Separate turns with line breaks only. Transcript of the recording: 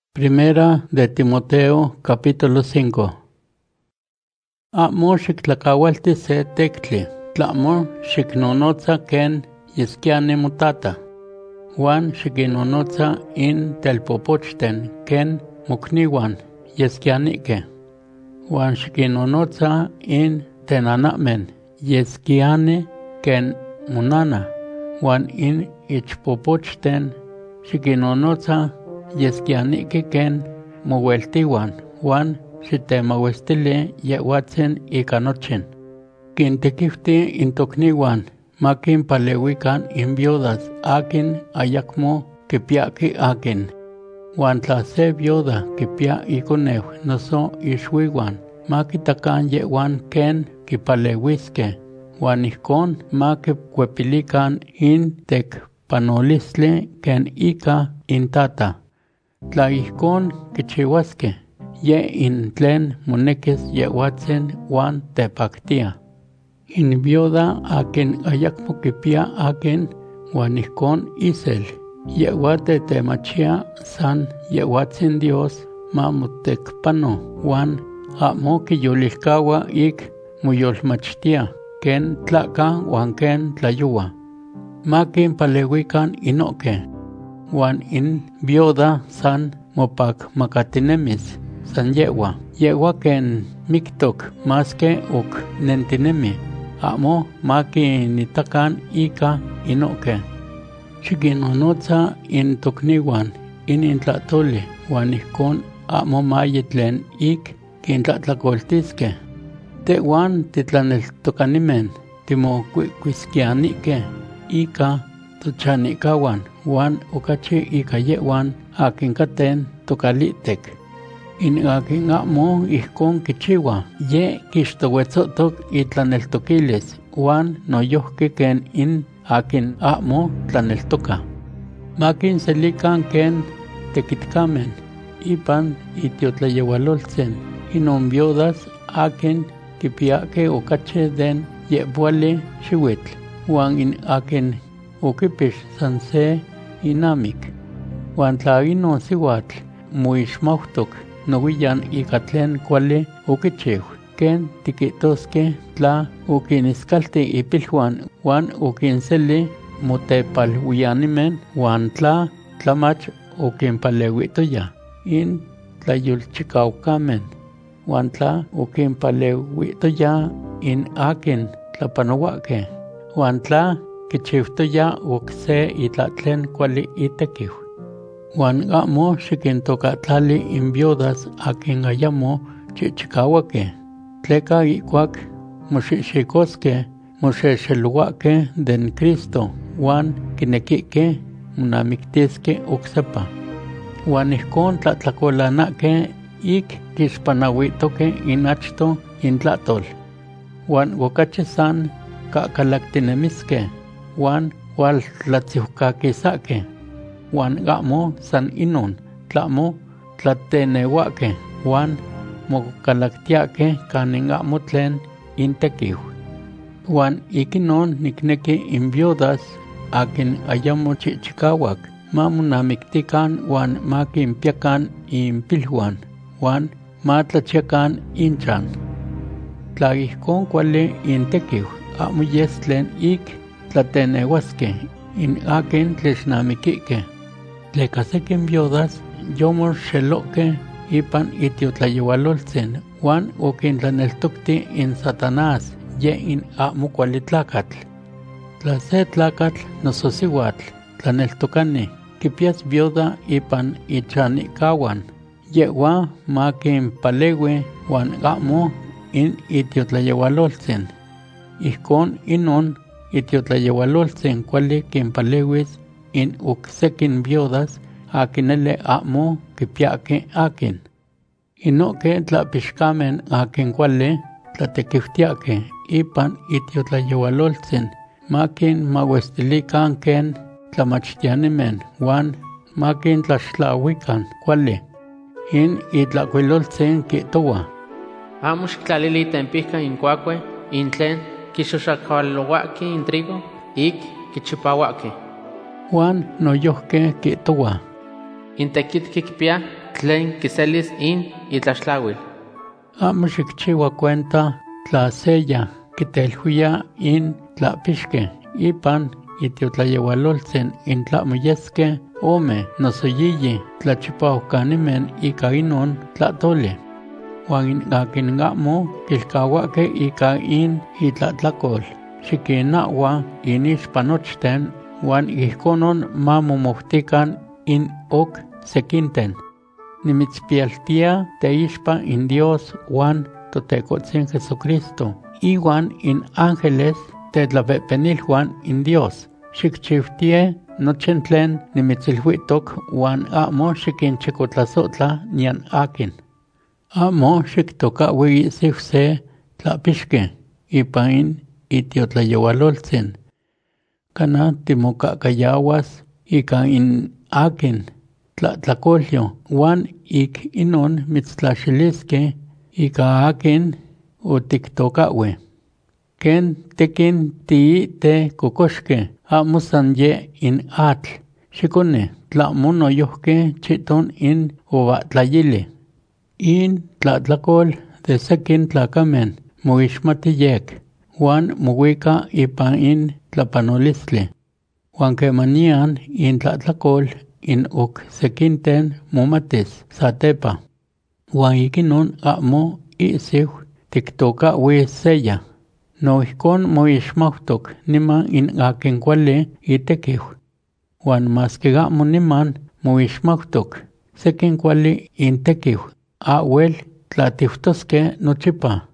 Primera de Timoteo, capítulo 5. Amo xiktlakaualti se tektli, tlamo xiknonotza ken yeskiani motata, Juan xikinonotza in telpopochten ken mokniwan yeskianike, Juan xikinonotza in tenanamen yeskiani ken monana, Juan in ichpopochten xikinonotza yeskianike ken moweltiwan, Juan xitemauestili yehuatzen ika nochin. Kintekifti intokniwan, makin palewikan in viudas akin ayakmo kipiaki akin. Juan tla se viuda kipia ikonew noso ixwiwan, makitakan yehuan ken kipalewiske, Juan ihkon makikuepilikan in tekpanolistli ken ika intata. Tla ihkon kichiwaske, ye in tlen monekis yehuatzen Juan tepaktia. In viuda akin ayakmo kipia akin, Juan ihkon isel, yehuate temachia san yehuatzen Dios mamotekpano, Juan amo kiyolilkawa ik moyolmachtia, ken tlaka Juan ken tlayuwa. Makin palewikan inoke, Juan in viuda san mopakmakatinemis, san yewa ken miktok maske ok nentinemi, amo makinitakan ika inoke. Xikinonotza in tokniwan in intlatoli, Juan ihkon amo mayetlen ik kintlatlakoltiske. Tehuan titlaneltokanimen timokuiskianike ika tochanikawan, Juan okachi ika yehuan akin katen tokalitek. In akin amo ihkon kichiwa, ye kixtowetzotok itlaneltokilis, Juan noyohki ken in akin amo tlaneltoka. Makin selikan ken tekitkamen, ipan itiotlayewaloltzen, inon viudas akin kipiake okache den yebuali xiwitl, Juan in akin okipix san se inamik. Juan tla inon siwatl moixmautok nowiyan ika tlen kuali okichiw, ken tikitoske tla okiniskalti ipilhuan Juan okinseli motepalwianimen Juan tla tlamach okinpalewitoya in tlayolchikaukamen, Juan tla okinpalewitoya in akin tlapanowake, Juan tla kichiwtoya okse itlatlen kuali itekiw. Juan amo xikintokatlali in viudas akin ayamo chichikawake, tleka ikuak moxixikoske moxexeluake den Cristo, Juan kinekike monamiktiske oksepa. Juan ihkon tlatlakolanake ik kixpanawitoke in achto intlatol. Juan okachi san kakalaktinemiske, Juan hualtlatziwkakisake, Juan amo san inon, tlamo tlatenewake, Juan mokalaktiake kanin amo tlen intekiw. Juan ikinon nikneki in viudas akin ayamo chichikawak, mamonamiktikan Juan makinpiakan inpilhuan, Juan matlachiakan inchan. Tla ihkon kuali intekiw, amo yes tlen ik tlatenewaske in akin tlixnamikike. Tleka sekin viudas yomoxeloke ipan itiotlayewaloltzen, Juan okintlaneltokti in Satanás, ye in amo kuali tlakatl. Tla se tlakatl noso siwatl tlaneltokani kipias viuda ipan ichanikawan, yewa makinpalewi Juan amo in itiotlayewaloltzen. Ihkon inon itiotlayewaloltzen kuali kinpalewis in oksekin viudas akinele amo kipiake akin. Inoke tlapixkamen akin kuali tlatekiftiake ipan itiotlayewaloltzen, makin mawestilikan ken tlamachtianimen Juan makin tlaxtlawikan kuali. In itlakuiloltzen kitowa:
amo xiktlalili tempihka in kuakue, in tlen kixoxakalowaki in trigo, ik kichipawaki.
Juan noyohke kitowa:
Intekit kikpia tlen kiselis in itlaxtlauil.
Amo xikchiua cuenta tla seya kitelhuia in tlapixke ipan itiotlayeualoltsin in tlamo ome noso yiyi tlachipauhkanimen ika inon tlatoli. Huan akin amo kilkauake ika in itlatlakol xikinahua inixpanochten huan ihkonon mamomohtikan in ok sekinten. Nimitzpialtia teixpa in Dios huan Totecotzin Jesucristo, iwan in ángeles tetlapepenilhuan in Dios. Xikchiutie nochen tlen nimitzilhuitok huan amo xikinchikotlasotla nian akin. Amo xiktokaui isih se tlapixke ipan in itiotlayeualoltzin. Kana timokakayawas ika in akin tlatlakolyo huan ik inon mitztlaxiliske ika akin otiktokaui. Ken tekin tiite kokoxke amo san ye in atl, xikone tlamo noyohke chiton in ovatlayili. In tlatlakol de sekin tlakamen moixmati yek, huan mowika ipan in tlapanolistli. Huan kemanian in tlatlakol in ok sekinten momatis satepa. Huan ikinon amo isih tiktokaui seya. No ihkon moixmautok niman in akin kuali itekiu. Huan maski amo niman moixmautok sekin kuali intekiu. Awel tlatiutoske nochipa.